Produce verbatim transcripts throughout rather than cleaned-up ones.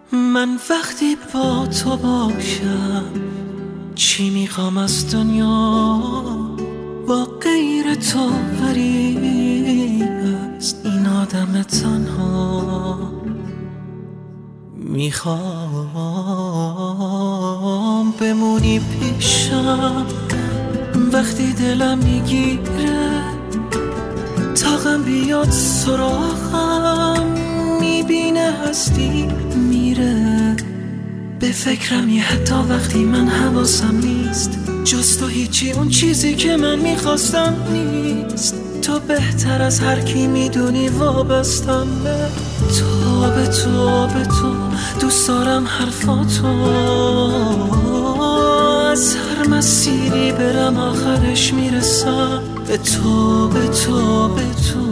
من وقتی با تو باشم چی میخوام از دنیا، با غیر تو غریب است این آدم تنها. میخوام بمونی پیشم وقتی دلم میگیره، طاقم بیاد سراغم میبینه هستی میره. به فکرمی حتی وقتی من حواسم نیست، جز تو هیچی اون چیزی که من میخواستم نیست. تو بهتر از هر کی میدونی وابستم به تو، به تو، به تو. دوست دارم حرفاتو، از هر مسیری برم آخرش میرسم به تو، به تو، به تو.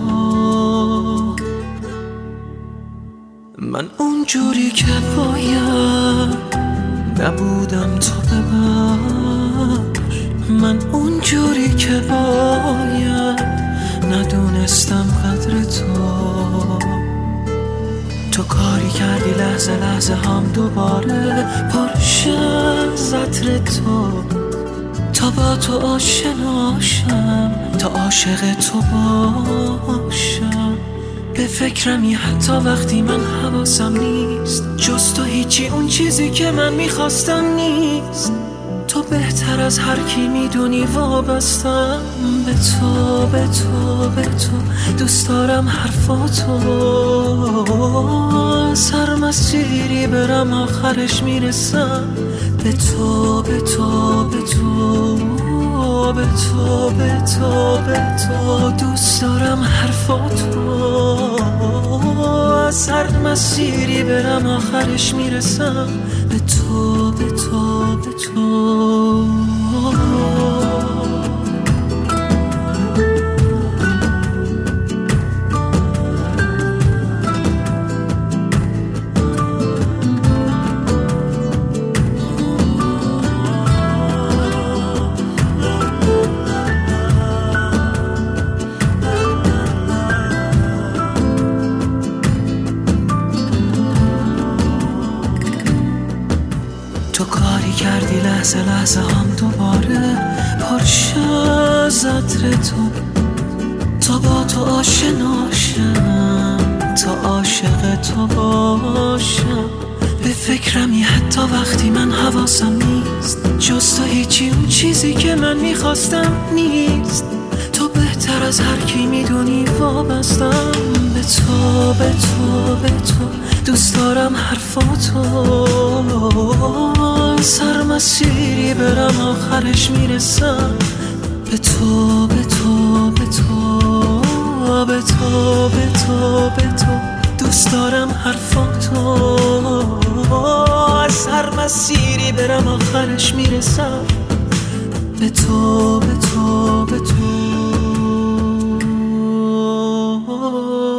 من اونجوری که باید نبودم، تو ببخش. من اونجوری که باید ندونستم قدر تو. تو کاری کردی لحظه لحظه هم دوباره پرشه از عطر تو. تا با تو آشناشم، تا عاشق تو باشم. به فکرمی حتی وقتی من حواسم نیست، جز تو هیچی اون چیزی که من میخواستم نیست. تو بهتر از هر کی میدونی وابستم به تو، به تو، به تو. دوست دارم حرفاتو، سر مسیری برم آخرش میرسم به تو، به تو، به تو، به تو، به تو، به تو. دوست دارم حرفاتو، از هر مسیری برم آخرش میرسم به تو، به تو، به تو. تو کاری کردی لحظه لحظه هم دوباره پرشه از عطر تو. تا با تو آشناشم، تا عاشق تو باشم. به فکرمی حتی وقتی من حواسم نیست، جز تو هیچی اون چیزی که من میخواستم نیست. تو بهتر از هر کی میدونی وابستم به تو، به تو، به تو. دوست دارم حرفاتو، سر مسیری برم آخرش میرسم به تو، به تو، به تو، به تو، به تو، به تو. دوست دارم حرفاتو، از هر مسیری برم آخرش میرسم به تو، به تو، به تو.